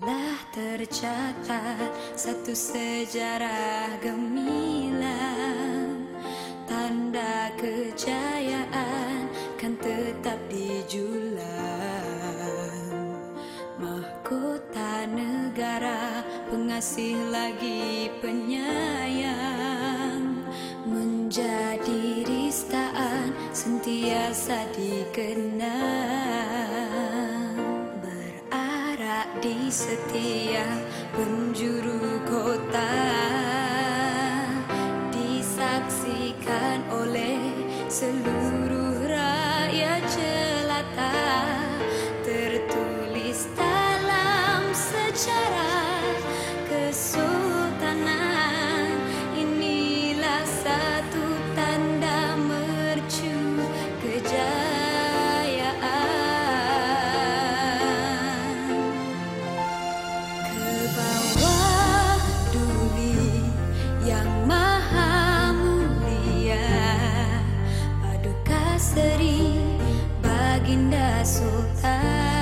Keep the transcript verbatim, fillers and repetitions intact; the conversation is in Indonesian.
Telah tercatat satu sejarah gemilang, tanda kejayaan kan tetap dijulang. Mahkota negara, pengasih lagi penyayang, menjadi ristaan sentiasa dikenang. Berarak di setiap penjuru kota, disaksikan oleh seluruh rakyat jelata, tertulis dalam sejarah kesultanan. Inilah satu tanda mercu kejayaan. Ke bawah Duli yang maha mulia, Paduka Seri Baginda Sultan.